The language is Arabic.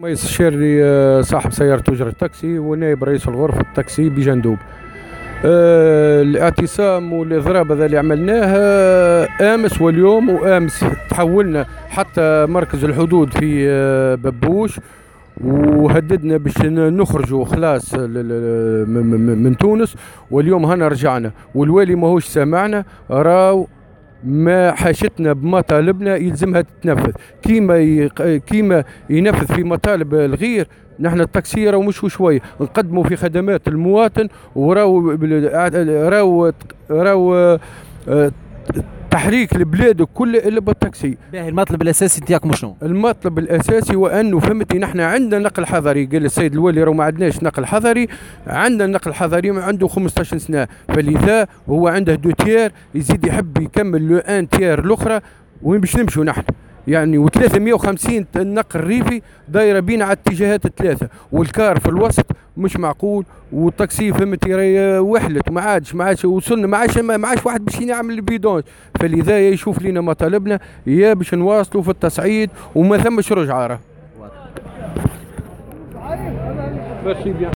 ما يستشير لي صاحب سيارة أجرة التاكسي ونائب رئيس الغرفة التاكسي بجندوب. الاعتصام والإضراب هذا اللي عملناه أمس واليوم، وأمس تحولنا حتى مركز الحدود في ببوش، وهددنا باش نخرجوا خلاص من تونس. واليوم هنا رجعنا، والوالي ماهوش سامعنا، راو ما حاشتنا بمطالبنا يلزمها تتنفذ كيما ينفذ في مطالب الغير. نحن التاكسيرة ومش شوية نقدموا في خدمات المواطن، وراو تحريك البلاد كله الا بالتاكسي. باهي، المطلب الاساسي نتاعكم شنو؟ المطلب الاساسي وانه فهمتني نحن عندنا نقل حضري، قال السيد الوالي راه ما عندناش نقل حضري. عندنا النقل الحضري ما عنده 15 سنه، فلذا هو عنده دو تير، يزيد يحب يكمل لو ان تير الاخرى. وين باش نمشوا نحن يعني؟ و350 النقل الريفي دايره بينا على الاتجاهات الثلاثه، والكار في الوسط مش معقول. والتاكسي فهمتي راهي وحلت، ما عادش وصلنا، ما عادش واحد باش يعمل البيدون. فلذا يشوف لنا مطالبنا يا باش نواصلوا في التصعيد وما ثمش رجعه.